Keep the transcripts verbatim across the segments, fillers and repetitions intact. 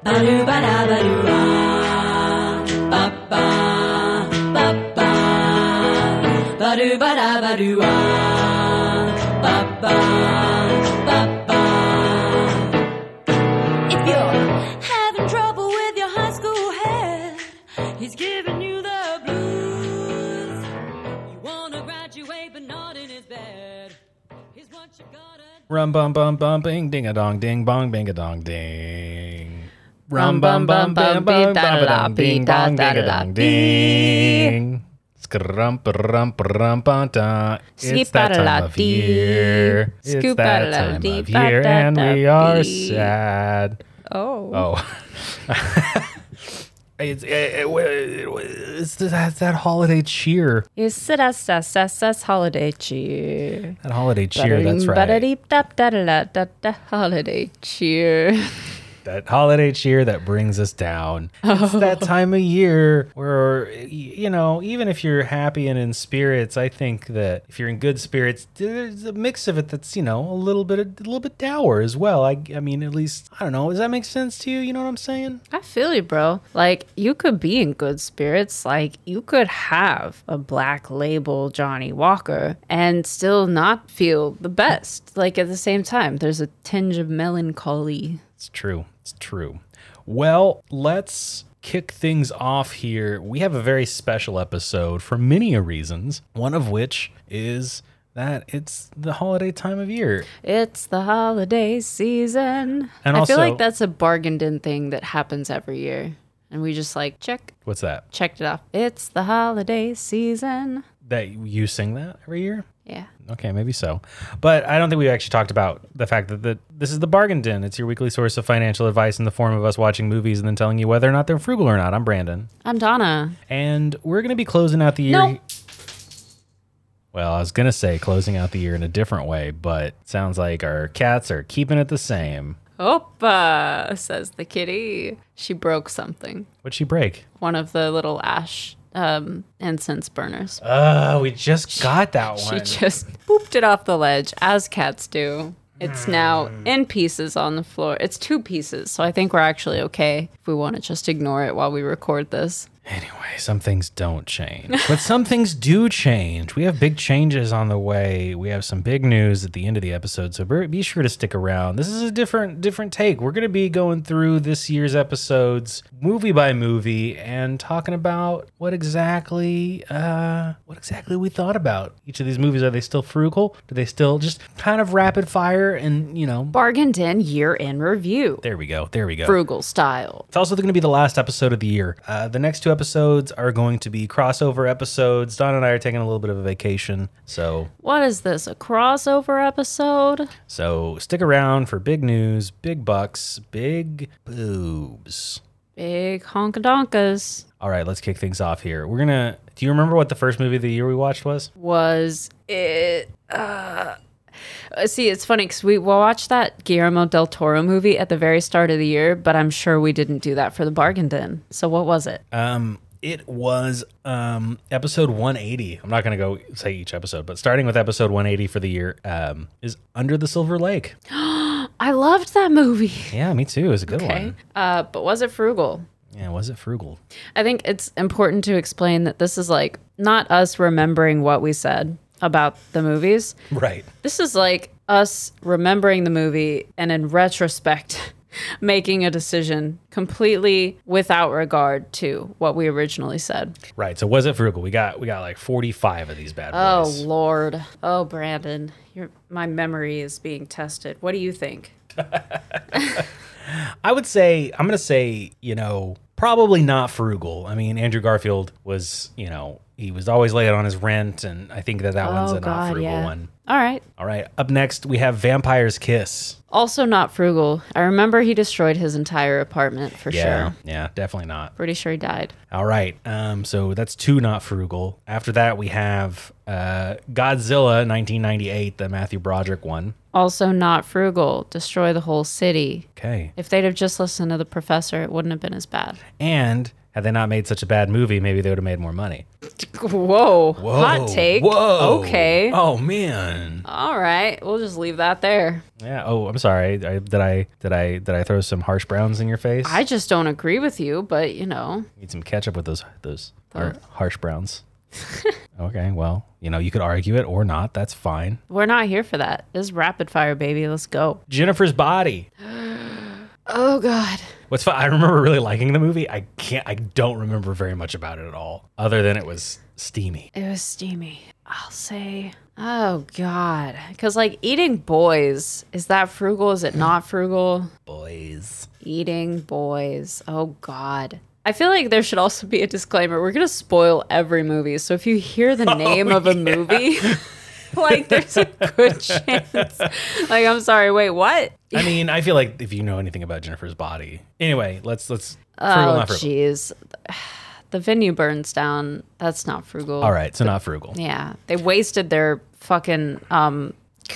If you're having trouble with your high school head, he's giving you the blues. You wanna graduate but not in his bed. Here's what you gotta do. Rum bum bum bum bing ding a dong ding bong bing a dong ding. Rum bum bum bum bum bum ding bong ding a dong ding. Skrum rum rum da. It's that time of year. It's that time of year, and we are sad. Oh. Oh. It's, it, it, it's that, that holiday cheer. It's that holiday cheer. That holiday cheer, that's right. Holiday cheer. That holiday cheer that brings us down. It's that time of year where, you know, even if you're happy and in spirits, I think that if you're in good spirits, there's a mix of it that's, you know, a little bit, a little bit dour as well. I, I mean, at least, I don't know. Does that make sense to you? You know what I'm saying? I feel you, bro. Like, you could be in good spirits. Like, you could have a Black Label Johnny Walker and still not feel the best. Like, at the same time, there's a tinge of melancholy. It's true. It's true. Well, let's kick things off here. We have a very special episode for many reasons, one of which is that it's the holiday time of year. It's the holiday season. And I also, feel like that's a bargained in thing that happens every year. And we just like, check. What's that? Checked it off. It's the holiday season. That you sing that every year? Yeah. Okay, maybe so. But I don't think we actually talked about the fact that the, this is the Bargain Den. It's your weekly source of financial advice in the form of us watching movies and then telling you whether or not they're frugal or not. I'm Brandon. I'm Donna. And we're going to be closing out the year. Nope. Well, I was going to say closing out the year in a different way, but it sounds like our cats are keeping it the same. Opa, says the kitty. She broke something. What'd she break? One of the little ash um, incense burners. Oh, we just got that one. She just booped it off the ledge, as cats do. It's now in pieces on the floor. It's two pieces, so I think we're actually okay if we want to just ignore it while we record this. Anyway, some things don't change, but some things do change. We have big changes on the way. We have some big news at the end of the episode, so be sure to stick around. This is a different different take. We're going to be going through this year's episodes movie by movie and talking about what exactly uh, what exactly we thought about each of these movies. Are they still frugal? Do they still just kind of rapid fire and, you know? Bargained in year in review. There we go. There we go. Frugal style. It's also going to be the last episode of the year. Uh, the next two episodes are going to be crossover episodes. Don and I are taking a little bit of a vacation, so what is this, a crossover episode? So stick around for big news, big bucks, big boobs, big honka-donkas. All right, let's kick things off here. We're gonna. Do you remember what the first movie of the year we watched was? Was it? Uh, see, it's funny because we watched that Guillermo del Toro movie at the very start of the year, but I'm sure we didn't do that for the Bargain Den. So what was it? Um, it was um episode one eighty. I'm not gonna go say each episode, but starting with episode one eighty for the year um is Under the Silver Lake. I loved that movie. Yeah, me too. It was a good okay. one. Uh, but was it frugal? Yeah, was it frugal? I think it's important to explain that this is like not us remembering what we said about the movies. Right. This is like us remembering the movie and in retrospect making a decision completely without regard to what we originally said. Right. So was it frugal? We got we got like forty-five of these bad Oh boys. Lord. Oh Brandon, your my memory is being tested. What do you think? I would say, I'm going to say, you know, probably not frugal. I mean, Andrew Garfield was, you know, he was always late on his rent, and I think that that oh, one's a God, not frugal yeah. one. All right. All right. Up next, we have Vampire's Kiss. Also not frugal. I remember he destroyed his entire apartment for yeah, sure. Yeah, definitely not. Pretty sure he died. All right. Um, so that's two not frugal. After that, we have uh, Godzilla nineteen ninety-eight, the Matthew Broderick one. Also not frugal. Destroy the whole city. Okay. If they'd have just listened to the professor, it wouldn't have been as bad. And Had they not made such a bad movie, maybe they would have made more money. Whoa. Whoa. Hot take. Whoa. Okay. Oh man. All right. We'll just leave that there. Yeah. Oh, I'm sorry. I, did I did I did I throw some harsh browns in your face? I just don't agree with you, but you know. Need some ketchup with those those har- harsh browns. Okay. Well, you know, you could argue it or not. That's fine. We're not here for that. This is rapid fire, baby. Let's go. Jennifer's Body. Oh God. What's fun? I remember really liking the movie. I can't. I don't remember very much about it at all, other than it was steamy. It was steamy. I'll say, oh God. Because like eating boys, is that frugal? Is it not frugal? Boys. Eating boys. Oh God. I feel like there should also be a disclaimer. We're going to spoil every movie. So if you hear the name Oh, of a yeah. movie, like there's a good chance. Like, I'm sorry. Wait, what? I mean, I feel like if you know anything about Jennifer's Body. Anyway, let's let's. frugal, Oh, not frugal. jeez. The venue burns down. That's not frugal. All right, so not frugal. Yeah. They wasted their fucking um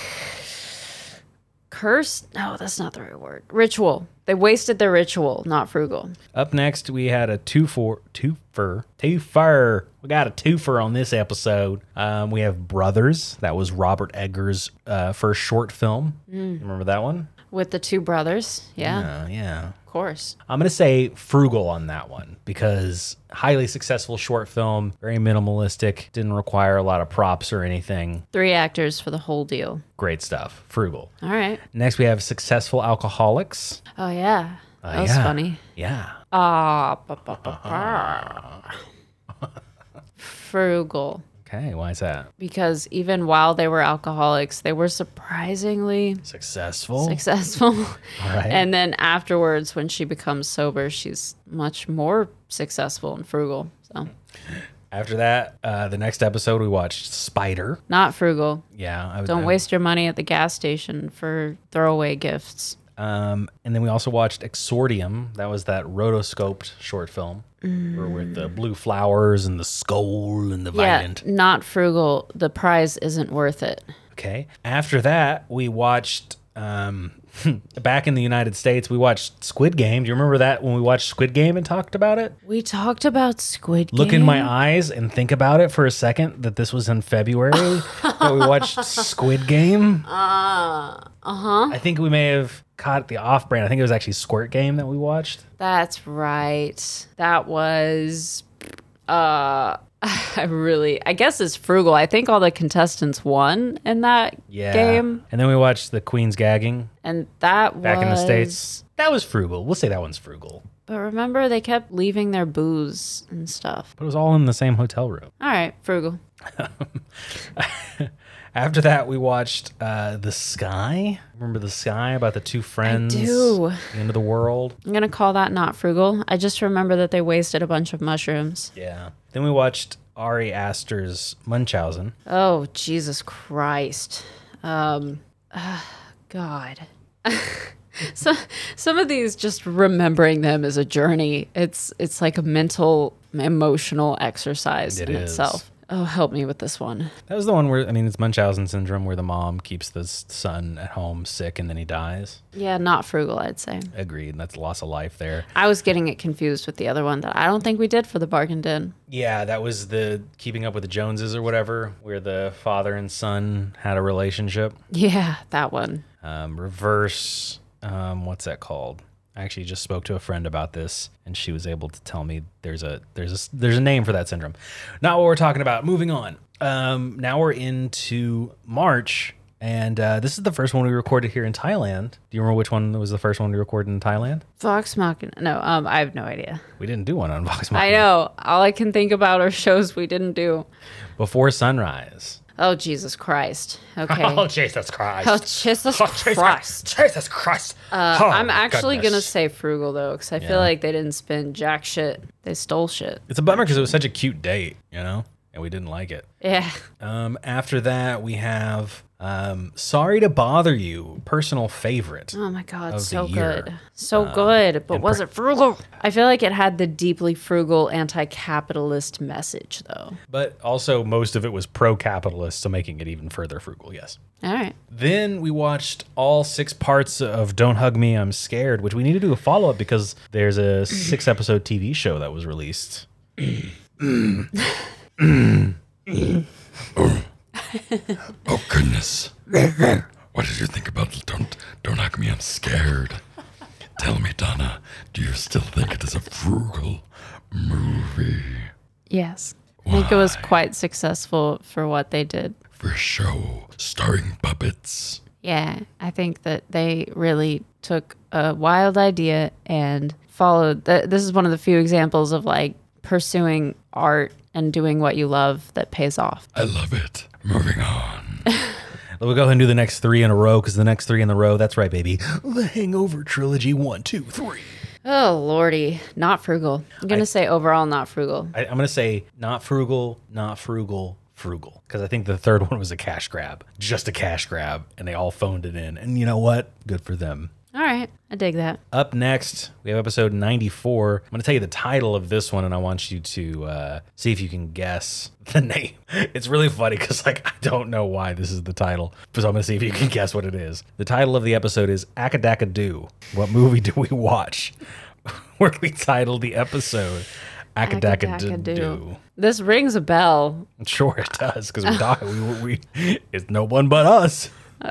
curse. No, that's not the right word. Ritual. They wasted their ritual, not frugal. Up next, we had a two for twofer twofer. We got a twofer on this episode. Um, we have Brothers. That was Robert Eggers' uh, first short film. Mm. Remember that one? With the two brothers. Yeah, Uh, yeah. of course. I'm going to say frugal on that one because highly successful short film, very minimalistic, didn't require a lot of props or anything. Three actors for the whole deal. Great stuff. Frugal. All right. Next, we have Successful Alcoholics. Oh, yeah. That was yeah. funny. Yeah. Ah, ba, ba, ba, ba. Frugal. Okay, why is that? Because even while they were alcoholics, they were surprisingly Successful. successful. All right. And then afterwards, when she becomes sober, she's much more successful and frugal. So, After that, uh, the next episode we watched Spider. not frugal. Yeah. I, Don't I, waste your money at the gas station for throwaway gifts. Um, and then we also watched Exordium. That was that rotoscoped short film where with the blue flowers and the skull and the Yeah, violent. not frugal. The prize isn't worth it. Okay. After that, we watched um, back in the United States. We watched Squid Game. Do you remember that when we watched Squid Game and talked about it? We talked about Squid Game. Look in my eyes and think about it for a second. That this was in February that we watched Squid Game. Uh huh. I think we may have caught the off-brand. I think it was actually Squirt Game that we watched. That's right. That was. Uh, I really. I guess it's frugal. I think all the contestants won in that Yeah. game, And then we watched The Queen's Gagging and that back was in the States. That was frugal. We'll say that one's frugal. But remember, they kept leaving their booze and stuff. But it was all in the same hotel room. All right, frugal. After that, we watched uh, The Sky. Remember The Sky about the two friends? do. The end of the world. I'm gonna call that not frugal. I just remember that they wasted a bunch of mushrooms. Yeah. Then we watched Ari Aster's Munchausen. Oh, Jesus Christ. Um, ah, God. so some of these, just remembering them is a journey. It's it's like a mental, emotional exercise It in is. itself. Oh, help me with this one. That was the one where, I mean, it's Munchausen syndrome where the mom keeps the s- son at home sick and then he dies. Yeah, not frugal, I'd say. Agreed. That's loss of life there. I was getting it confused with the other one that I don't think we did for the bargain den. Yeah, that was the Keeping Up with the Joneses or whatever, where the father and son had a relationship. Yeah, that one. Um, reverse, um, what's that called? I actually just spoke to a friend about this, and she was able to tell me there's a there's a there's a name for that syndrome. Not what we're talking about. Moving on. Um, now we're into March, and uh, this is the first one we recorded here in Thailand. Do you remember which one was the first one we recorded in Thailand? Vox Machina. No, um, I have no idea. We didn't do one on Vox I Machina. know. All I can think about are shows we didn't do. Before Sunrise. Oh, Jesus Christ. Okay. Oh, Jesus Christ. Oh, Jesus Oh, Jesus- Christ. Jesus Christ. Uh, Oh, I'm actually goodness. going to say frugal, though, because I Yeah. feel like they didn't spend jack shit. They stole shit. It's a bummer because it was such a cute date, you know? And we didn't like it. Yeah. Um, after that, we have Um, Sorry to Bother You, personal favorite. Oh my God, of the so year. good. So good, but and was per- it frugal? I feel like it had the deeply frugal anti-capitalist message, though. But also, most of it was pro-capitalist, so making it even further frugal, yes. All right. Then we watched all six parts of Don't Hug Me, I'm Scared, which we need to do a follow-up because there's a six-episode T V show that was released. Oh goodness. What did you think about Don't Don't Hug Me, I'm Scared? Tell me, Donna, do you still think it is a frugal movie? Yes. I think it was Why? quite successful for what they did. For a show starring puppets? Yeah, I think that they really took a wild idea and followed. Th- this is one of the few examples of like pursuing art and doing what you love that pays off. I love it. Moving on. We'll go ahead and do the next three in a row because the next three in the row, that's right, baby. The Hangover Trilogy, one, two, three. Oh, lordy. Not frugal. I'm going to say overall not frugal. I, I'm going to say not frugal, not frugal, frugal. Because I think the third one was a cash grab. Just a cash grab. And they all phoned it in. And you know what? Good for them. All right. I dig that. Up next, we have episode ninety-four. I'm going to tell you the title of this one, and I want you to uh, see if you can guess the name. It's really funny because, like, I don't know why this is the title, so I'm going to see if you can guess what it is. The title of the episode is Akadakadoo. What movie do we watch? Where we titled the episode Akadakadoo. Akadakadoo. This rings a bell. Sure, it does because we thought we, we, we it's no one but us.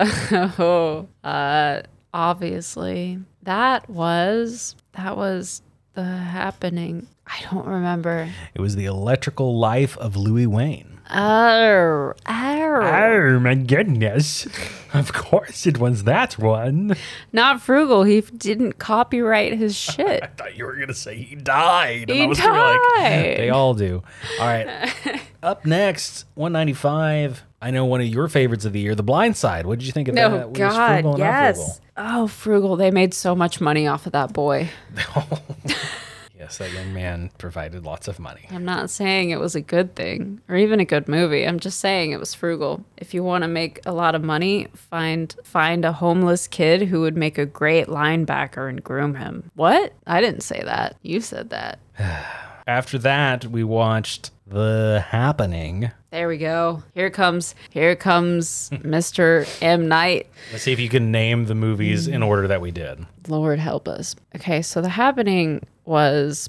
Oh, uh, obviously that was that was The Happening. I don't remember. It was The Electrical Life of Louis Wayne. Oh, oh. Oh my goodness. Of course it was that one. Not frugal. He f- didn't copyright his shit. I thought you were going to say he died. And He I was gonna be like, died. they all do. All right. Up next, one ninety-five. I know one of your favorites of the year, The Blind Side. What did you think of No, that? Was God, frugal or not yes. Oh, frugal. They made so much money off of that boy. frugal? Yes, that young man provided lots of money. I'm not saying it was a good thing or even a good movie. I'm just saying it was frugal. If you want to make a lot of money, find find a homeless kid who would make a great linebacker and groom him. What? I didn't say that. You said that. After that, we watched The Happening. There we go. Here comes here comes Mister M. Night. Let's see if you can name the movies in order that we did. Lord help us. Okay, so The Happening was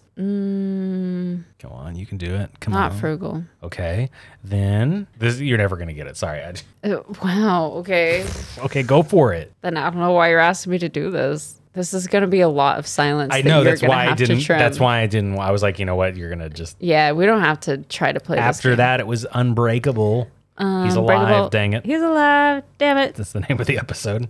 mm, Go on, you can do it. Come not on. frugal. Okay, then this you're never gonna get it. Sorry. I, Uh, wow. Okay. okay, go for it. Then I don't know why you're asking me to do this. This is going to be a lot of silence. I that know you're that's gonna why I have to didn't. trim. That's why I didn't. I was like, you know what? You're gonna just. Yeah, we don't have to try to play this After game. that, it was Unbreakable. He's alive. Unbreakable. Dang it! He's alive. Damn it. That's the name of the episode.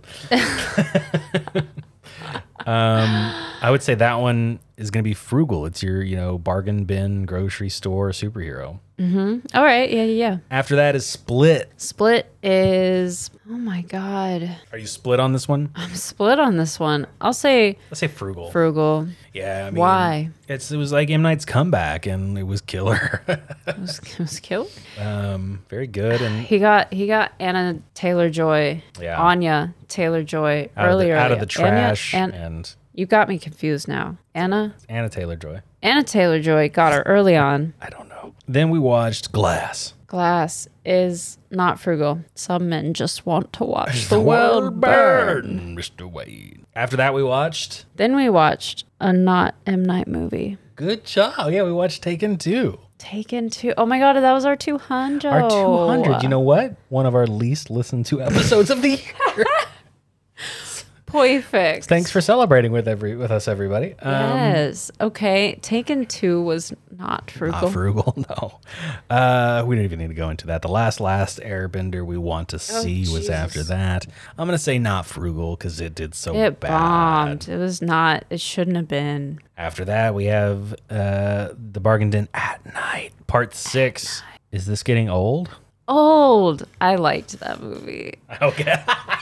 um, I would say that one is gonna be frugal. It's your, you know, bargain bin grocery store superhero. All right. Yeah, yeah, yeah. After that is Split. Split is. Oh my God. Are you split on this one? I'm split on this one. I'll say Let's say frugal. frugal. yeah. I mean, Why? It's it was like M Night's comeback, and it was killer. It was, it was killed. um, very good and He got he got Anna Taylor Joy. Yeah. Anya Taylor Joy out of, the, earlier. out of the Anya- trash. An- and you got me confused now. Anna Anna Taylor Joy. Anna Taylor Joy got her early on. I don't know. Then we watched Glass. Glass is not frugal. Some men just want to watch the world burn. Mister Wade. After that, we watched. Then we watched a not M. Night movie. Good job. Yeah, we watched Taken two. Taken two. Oh my God, that was our two hundred. Our two hundred. You know what? One of our least listened to episodes of the year. Perfect. Thanks for celebrating with every with us, everybody. Um, Yes. Okay. Taken two was not frugal. Not frugal, no. Uh, we don't even need to go into that. The last, last Airbender we want to see was Jesus. after that. I'm going to say not frugal because it did so It bad. bombed. It was not. It shouldn't have been. After that, we have uh, The Bargain Din at Night, part six. Is this getting old? Old. I liked that movie. Okay.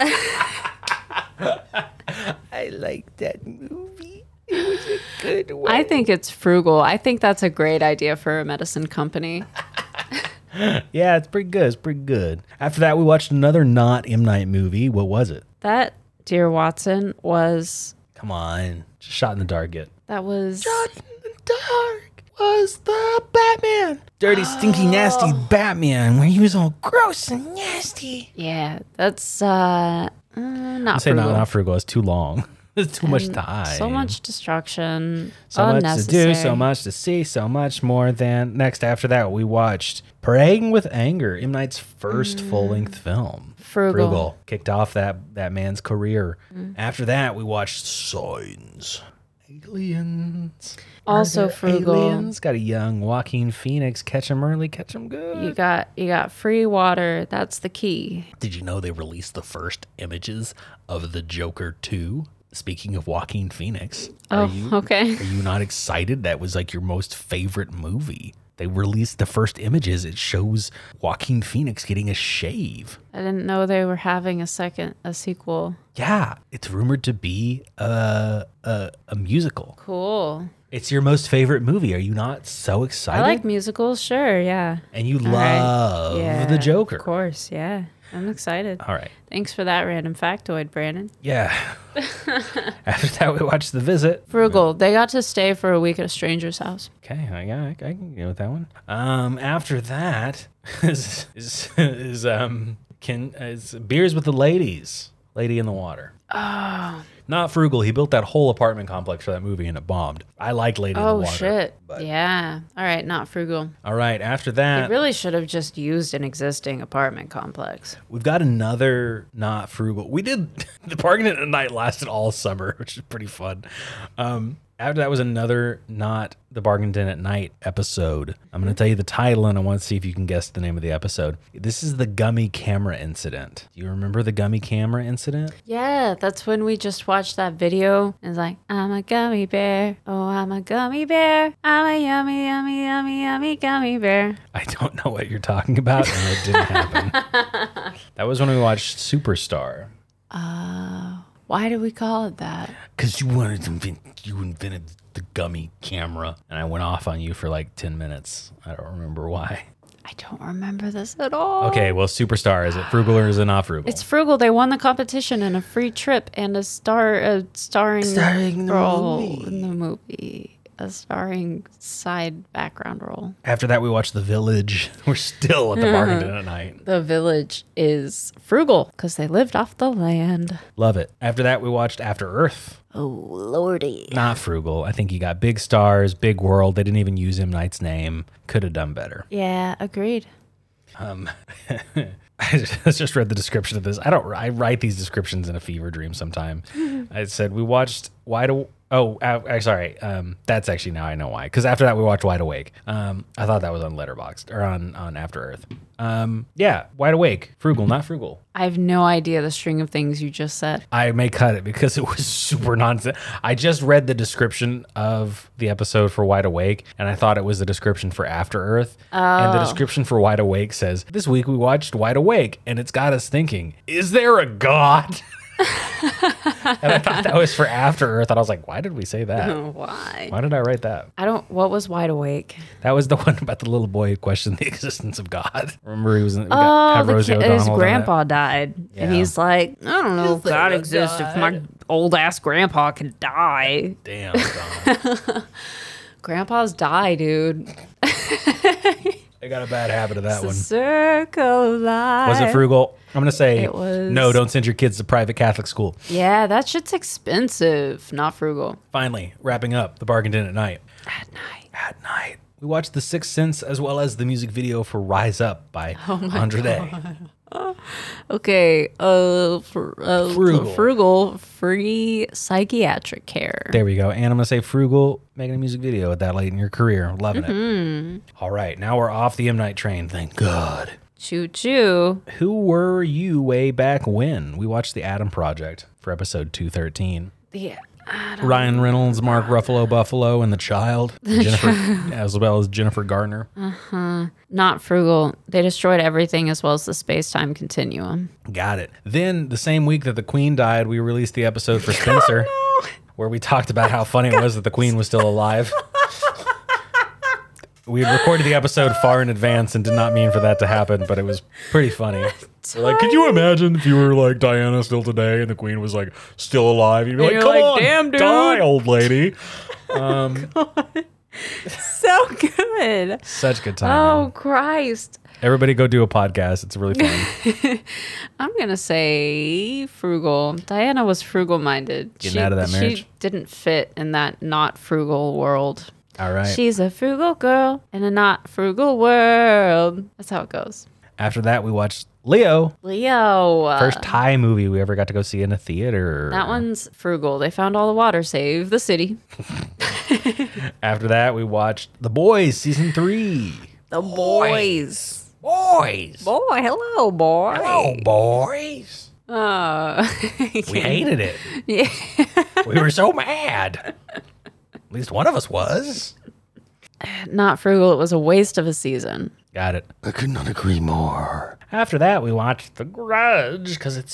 I like that movie. It was a good one. I think it's frugal. I think that's a great idea for a medicine company. Yeah, it's pretty good. It's pretty good. After that, we watched another not M. Night movie. What was it? That, Dear Watson, was Come on. Just Shot in the Dark it. that was in the Dark was the Batman. Dirty, stinky, nasty Batman where he was all gross and nasty. yeah. That's uh, uh not I say frugal. not, not frugal. It's too long. It's too much And time. So much destruction. So much to unnecessary. do, so much to see, so much more than. Next, after that, we watched Praying with Anger, M. Night's first full-length film. Mm. Frugal. Kicked off that, that man's career. Mm. After that, we watched Signs. Aliens. Also Are there frugal. Aliens? Got a young Joaquin Phoenix. Catch 'em early, catch 'em good. You got you got free water. That's the key. Did you know they released the first images of the Joker two? Speaking of Joaquin Phoenix, are Oh, you okay. are you not excited? That was like your most favorite movie. They released the first images. It shows Joaquin Phoenix getting a shave. I didn't know they were having a second a sequel. Yeah, it's rumored to be a a, a musical. Cool. It's your most favorite movie. Are you not so excited? I like musicals. Sure. Yeah. and you All right. love Yeah, the Joker. Of course. Yeah. I'm excited. All right. Thanks for that random factoid, Brandon. Yeah. After that, we watched The Visit. Frugal. They got to stay for a week at a stranger's house. Okay, I, I, I can go with that one. Um, after that is is, is um can is Beers with the Ladies, Lady in the Water. Oh. Not frugal. He built that whole apartment complex for that movie and it bombed. I liked Lady in the Oh Water. shit. but- Yeah. All right. Not frugal. All right. After They that, really should have just used an existing apartment complex. we've got another not frugal. We did the parking at night lasted all summer, which is pretty fun. Um, after that was another not the Bargain Den at Night episode. I'm going to tell you the title and I want to see if you can guess the name of the episode. This is the gummy camera incident. Do you remember the gummy camera incident? Yeah, that's when we just watched that video. It's like, I'm a gummy bear. Oh, I'm a gummy bear. I'm a yummy, yummy, yummy, yummy gummy bear. I don't know what you're talking about and it didn't happen. That was when we watched Superstar. Uh, why do we call it that? Because you wanted to invent, you invented the gummy camera. And I went off on you for like ten minutes. I don't remember why. I don't remember this at all. Okay, well, Superstar, is it frugal or is it not frugal? It's frugal. They won the competition and a free trip and a star, a starring, Starring in the role movie. in the movie. A starring side background role. After that, we watched The Village. We're still at the Bargain Den at night. The village is frugal because they lived off the land. Love it. After that, we watched After Earth. Oh, lordy. Not frugal. I think you got big stars, big world. They didn't even use M. Night's name. Could have done better. Yeah, agreed. Um, I just- just read the description of this. I don't. I write these descriptions in a fever dream sometime. I said we watched Wide. Aw- Oh, uh, sorry. Um, that's actually now I know why. Because after that we watched Wide Awake. Um, I thought that was on Letterboxd or on on After Earth. Um, yeah, Wide Awake. Frugal, not frugal. I have no idea the string of things you just said. I may cut it because it was super nonsense. I just read the description of the episode for Wide Awake, and I thought it was the description for After Earth. And the description for Wide Awake says, "This week we watched Wide Awake, and it's got us thinking: is there a God?" And I thought that was for After Earth, and I was like, "Why did we say that? Why? Why did I write that?" I don't. What was Wide Awake? That was the one about the little boy who questioned the existence of God. Remember, he was in, we Oh, got, had the Rosie ki- his O'Donnell on it. grandpa died, and Yeah. he's like, I don't know if there God a exists if my God? old ass grandpa can die. Damn, Donna. Grandpas die, dude. I got a bad habit of that The one. circle of life. Was it frugal? I'm gonna say It was- no. Don't send your kids to private Catholic school. Yeah, that shit's expensive. Not frugal. Finally, wrapping up the Bargain Den at night. At night. At night, we watched The Sixth Sense as well as the music video for "Rise Up" by Oh Andre Day. Okay, uh, fr- uh Frugal. frugal, free psychiatric care. There we go. And I'm gonna say frugal, making a music video at that late in your career, loving Mm-hmm. it. All right, now we're off the M Night train. Thank God. Choo choo. Who were you way back when? We watched The Adam Project for episode two thirteen. Yeah. Ryan Reynolds, Mark Ruffalo Buffalo, and The Child, Jennifer, as well as Jennifer Garner. Not frugal. They destroyed everything as well as the space time continuum. Got it. Then the same week that the Queen died, we released the episode for Spencer, where we talked about how funny it was that the Queen was still alive. We had recorded the episode far in advance and did not mean for that to happen, but it was pretty funny. We're like, could you imagine if you were like Diana still today and the queen was like still alive? You'd be like, you're come like, on, "Damn, dude." die, old lady. Um, So good. such good time. Oh, Christ. Everybody go do a podcast. It's really fun. I'm going to say frugal. Diana was frugal minded. Getting out of that marriage? She didn't fit in that not frugal world. All right. She's a frugal girl in a not frugal world. That's how it goes. After that, we watched Leo. Leo. uh, First Thai movie we ever got to go see in a theater. That one's frugal. They found all the water. Save the city. After that, we watched The Boys season three. The boys. Boys. Boy, hello, boy. Hello, boys. Uh, We hated it. yeah. We were so mad. At least one of us was. Not frugal. It was a waste of a season. Got it. I could not agree more. After that, we watched The Grudge because it's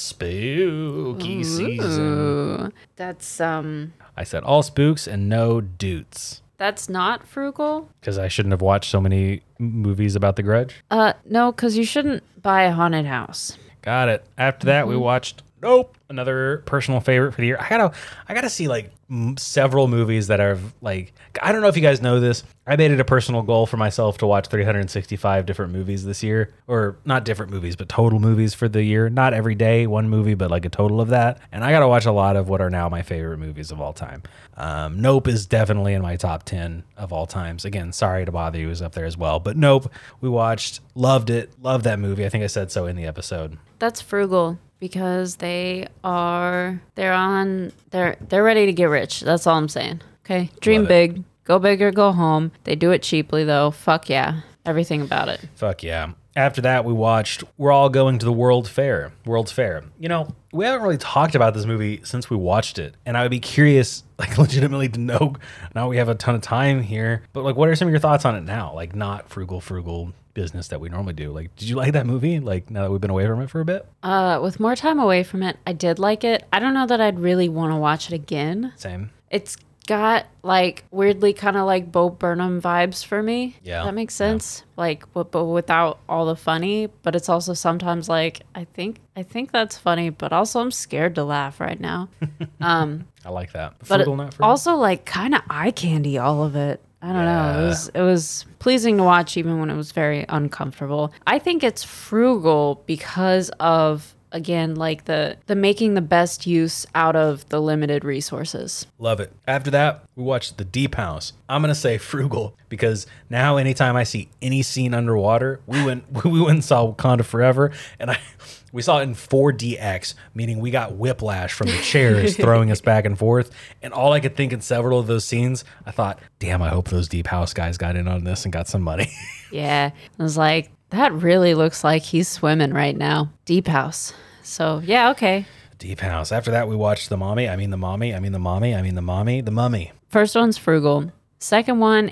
spooky season. Ooh, that's um. I said all spooks and no doots That's not frugal. because I shouldn't have watched so many m- movies about The Grudge. Uh, no, because you shouldn't buy a haunted house. Got it. After that, we watched Nope, another personal favorite for the year. I gotta, I gotta see like m- several movies that are like. I don't know if you guys know this. I made it a personal goal for myself to watch three hundred sixty-five different movies this year, or not different movies, but total movies for the year. Not every day, one movie, but like a total of that. And I gotta watch a lot of what are now my favorite movies of all time. Um, Nope is definitely in my top ten of all times. Again, sorry to bother you, is up there as well. But Nope, we watched, loved it, loved that movie. I think I said so in the episode. That's frugal because they are they're on they're they're ready to get rich. That's all I'm saying. Okay, dream Love it. big, go big or go home. They do it cheaply though. Fuck yeah, everything about it. Fuck yeah. After that, we watched We're All Going to the World Fair. World's Fair. You know, we haven't really talked about this movie since we watched it. And I would be curious, like, legitimately to know, now we have a ton of time here, but, like, what are some of your thoughts on it now? Like, not frugal, frugal business that we normally do. Like, did you like that movie, like, now that we've been away from it for a bit? Uh, with more time away from it, I did like it. I don't know that I'd really want to watch it again. Same. It's got like weirdly kind of like Bo Burnham vibes for me. Yeah, That makes sense. Like, but, but without all the funny, but it's also sometimes like, I think, I think that's funny, but also I'm scared to laugh right now. Um, I like that. but Frugal, it- not frugal? also like kind of eye candy, all of it. I don't know. Yeah. It was, it was pleasing to watch even when it was very uncomfortable. I think it's frugal because of, again, like the the making the best use out of the limited resources. Love it. After that, we watched The Deep House. I'm gonna say frugal because now anytime I see any scene underwater, we went we went and saw Wakanda Forever, and I we saw it in four D X, meaning we got whiplash from the chairs throwing us back and forth. And all I could think in several of those scenes, I thought, damn, I hope those Deep House guys got in on this and got some money. Yeah. I was like, that really looks like he's swimming right now. Deep house. So yeah, okay. Deep House. After that, we watched The Mommy. I mean the Mommy. I mean the Mommy. I mean the Mommy. The Mummy. First one's frugal. Second one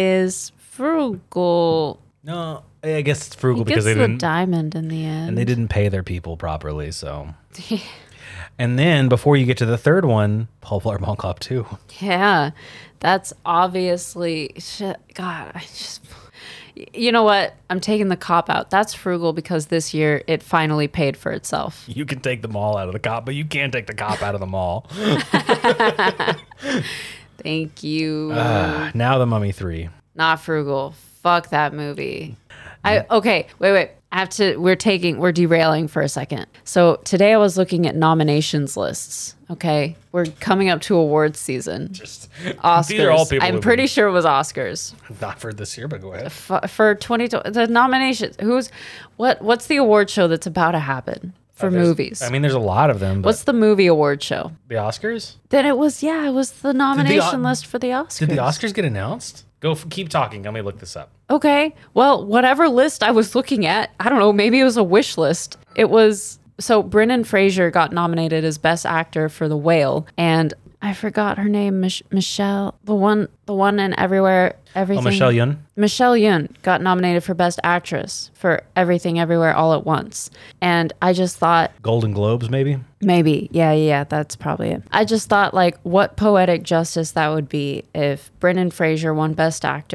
is frugal. No, I guess it's frugal He because gets they the didn't. diamond in the end. And they didn't pay their people properly, so. And then before you get to the third one, Paul Blart Mall Cop two. Yeah, that's obviously shit. God, I just. You know what? I'm taking the cop out. That's frugal because this year it finally paid for itself. You can take the mall out of the cop, but you can't take the cop out of the mall. Thank you. Ah, now The Mummy three. Not frugal. Fuck that movie. I okay, wait, wait. I have to we're taking we're derailing for a second. So today I was looking at nominations lists. Okay. We're coming up to awards season. Just Oscars. These are all people. I'm who've pretty sure it was Oscars. been- not for this year, but go ahead. F- for twenty the nominations. Who's what what's the award show that's about to happen for There's- movies? I mean, there's a lot of them. But What's the movie award show? the Oscars? Then it was yeah, it was the nomination O- list for the Oscars. Did the Oscars get announced? Go f- keep talking. Let me look this up. Okay. Well, whatever list I was looking at, I don't know, maybe it was a wish list. It was so Brendan Fraser got nominated as best actor for The Whale, and I forgot her name, Mich- Michelle, the one the one in Everywhere Everything. Oh, Michelle Yeoh. Michelle Yeoh got nominated for best actress for Everything Everywhere All at Once. And I just thought Golden Globes, maybe. maybe, yeah, yeah, yeah, that's probably it. I just thought like what poetic justice that would be if Brendan Fraser won best actor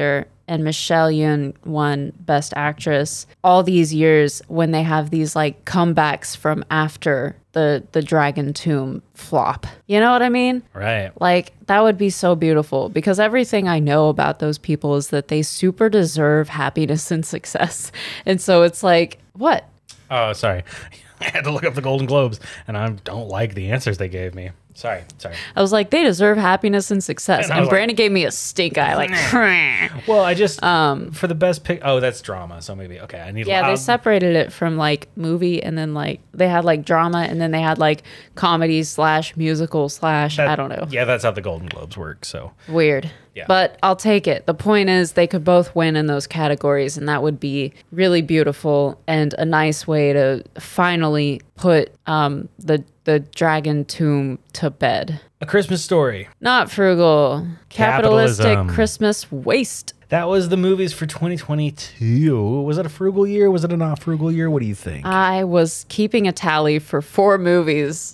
and Michelle Yeoh won Best Actress all these years when they have these like comebacks from after the the Dragon Tomb flop. You know what I mean? Right. Like, that would be so beautiful, because everything I know about those people is that they super deserve happiness and success. And so it's like, what? Oh, sorry. I had to look up the Golden Globes, and I don't like the answers they gave me. Sorry, sorry. I was like, they deserve happiness and success. And I And, was like- Brandon gave me a stink eye, like, Well, I just um for the best pick. Oh, that's drama. So maybe okay. I need. yeah, they I'll- separated it from like movie, and then like they had like drama, and then they had like comedy slash musical slash, that- I don't know. Yeah, that's how the Golden Globes work. So Weird. Yeah. But I'll take it. The point is they could both win in those categories, and that would be really beautiful and a nice way to finally put um, the the Dragon Tomb to bed. A Christmas Story. Not frugal. Capitalistic Capitalism. Christmas waste. That was the movies for twenty twenty-two. Was it a frugal year? Was it a not frugal year? What do you think? I was keeping a tally for four movies.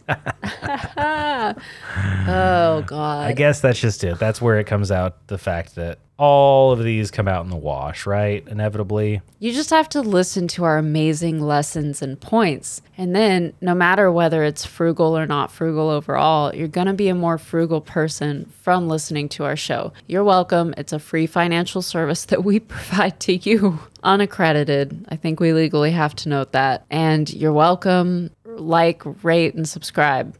Oh, God. I guess that's just it. That's where it comes out, the fact that all of these come out in the wash, right? Inevitably. You just have to listen to our amazing lessons and points. And then, no matter whether it's frugal or not frugal overall, you're going to be a more frugal person from listening to our show. You're welcome. It's a free financial service that we provide to you, unaccredited. I think we legally have to note that. And you're welcome. Like, rate, and subscribe.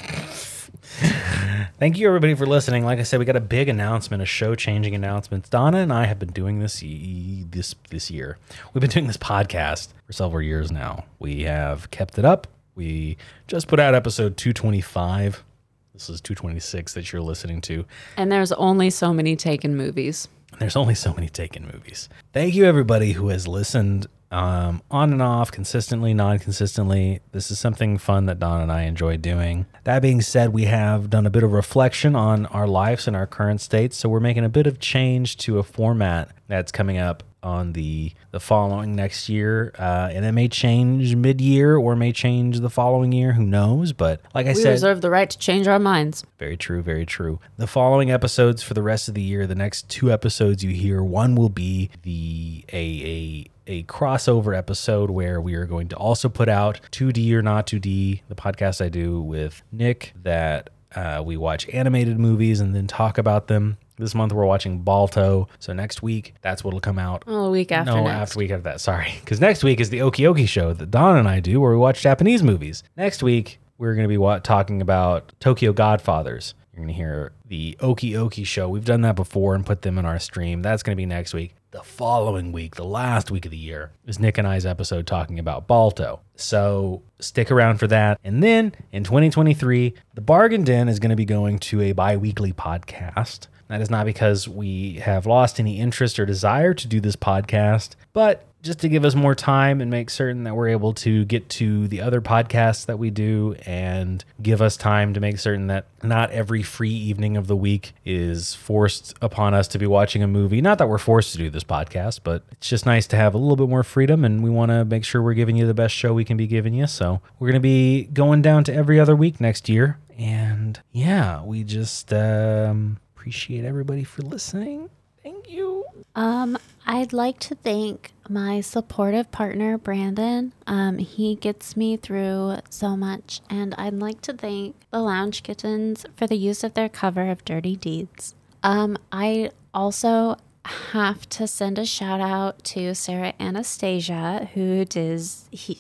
Thank you, everybody, for listening. Like I said, we got a big announcement, a show-changing announcement. Donna and I have been doing this y- this this year. We've been doing this podcast for several years now. We have kept it up. We just put out episode two twenty-five. This is two twenty-six that you're listening to. And there's only so many Taken movies. There's only so many Taken movies. Thank you, everybody who has listened um, on and off, consistently, non-consistently. This is something fun that Don and I enjoy doing. That being said, we have done a bit of reflection on our lives and our current state, so we're making a bit of change to a format that's coming up on the the following next year, uh, and it may change mid-year or may change the following year. Who knows? But like I We said, reserve the right to change our minds. very true, very true. The following episodes for the rest of the year, the next two episodes you hear, one will be the a a a crossover episode where we are going to also put out two D or Not two D, the podcast I do with Nick, that uh, we watch animated movies and then talk about them. This month we're watching Balto, so next week that's what'll come out. Oh, a week after no, next. after week after that. Sorry, because next week is the Okie Okie show that Don and I do, where we watch Japanese movies. Next week we're going to be wa- talking about Tokyo Godfathers. You're going to hear the Okie Okie show. We've done that before and put them in our stream. That's going to be next week. The following week, the last week of the year, is Nick and I's episode talking about Balto. So stick around for that. And then in twenty twenty-three, the Bargain Den is going to be going to a bi-weekly podcast. That is not because we have lost any interest or desire to do this podcast, but just to give us more time and make certain that we're able to get to the other podcasts that we do and give us time to make certain that not every free evening of the week is forced upon us to be watching a movie. Not that we're forced to do this podcast, but it's just nice to have a little bit more freedom, and we want to make sure we're giving you the best show we can be giving you. So we're going to be going down to every other week next year. And yeah, we just um, appreciate everybody for listening. Thank you. Um, I'd like to thank my supportive partner, Brandon. Um, he gets me through so much. And I'd like to thank the Lounge Kittens for the use of their cover of Dirty Deeds. Um, I also have to send a shout out to Sarah Anastasia, who does he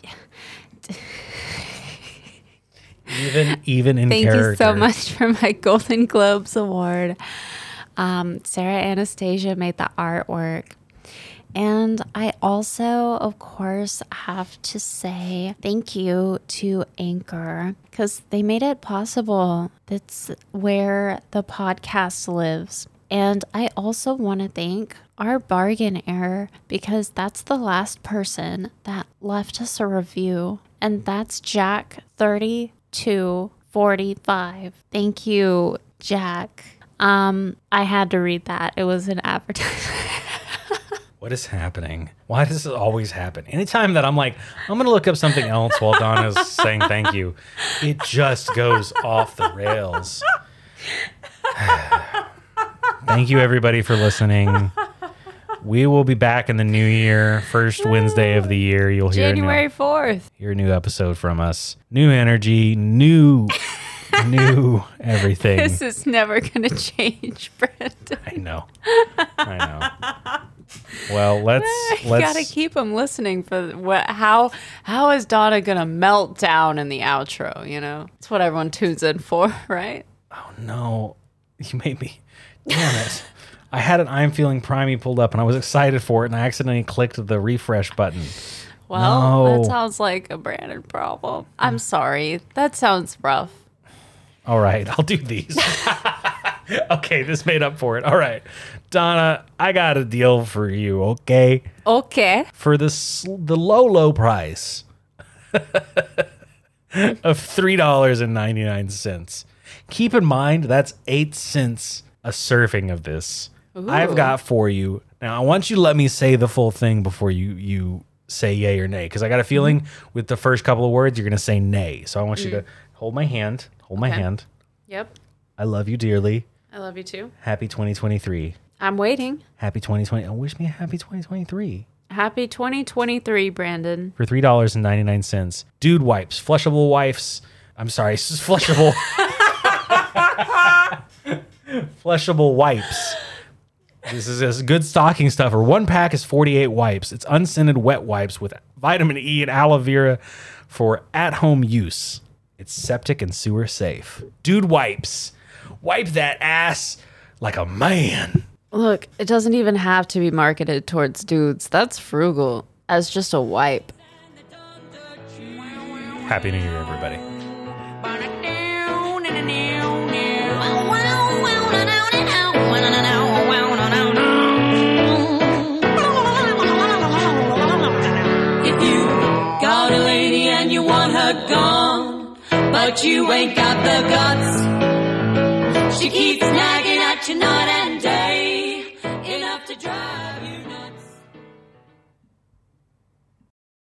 Even even in Thank character. you so much for my Golden Globes award. Um, Sarah Anastasia made the artwork. And I also, of course, have to say thank you to Anchor, because they made it possible. That's where the podcast lives. And I also want to thank our bargain error, because that's the last person that left us a review. And that's Jack thirty-two forty-five. Thank you, Jack. Um, I had to read that. It was an advertisement. What is happening? Why does this always happen? Anytime that I'm like, I'm going to look up something else while Donna's saying thank you, it just goes off the rails. Thank you, everybody, for listening. We will be back in the new year, first Wednesday of the year. You'll hear January a new, fourth. hear a new episode from us. New energy, new, new everything. This is never going to change, Brandon. I know. I know. Well, let's You let's gotta keep them listening for what, how how is Donna gonna melt down in the outro? You know, it's what everyone tunes in for, right? Oh no, you made me. Damn it! I had an I'm feeling primey pulled up, and I was excited for it, and I accidentally clicked the refresh button. Well, No. that sounds like a Brandon problem. I'm sorry. That sounds rough. All right, I'll do these. Okay, this made up for it. All right, Donna, I got a deal for you. Okay, Okay. for the s- the low low price of three dollars and ninety nine cents. Keep in mind that's eight cents a serving of this. I've Ooh. got for you now. I want you to let me say the full thing before you you say yay or nay, because I got a feeling Mm-hmm. with the first couple of words you're gonna say nay. So I want you to hold my hand. Hold my Mm. Okay. hand. Yep. I love you dearly. I love you too. Happy twenty twenty-three. I'm waiting. Happy twenty twenty. Oh, wish me a happy twenty twenty-three. Happy twenty twenty-three, Brandon. For three dollars and ninety-nine cents. Dude wipes. Flushable wipes. I'm sorry. This is flushable. Flushable wipes. This is this good stocking stuffer. One pack is forty-eight wipes. It's unscented wet wipes with vitamin E and aloe vera for at-home use. It's septic and sewer safe. Dude wipes. Wipe that ass like a man. Look, it doesn't even have to be marketed towards dudes. That's frugal. As just a wipe. Happy New Year, everybody. If you got a lady and you want her gone, but you ain't got the guts, she keeps nagging at you, not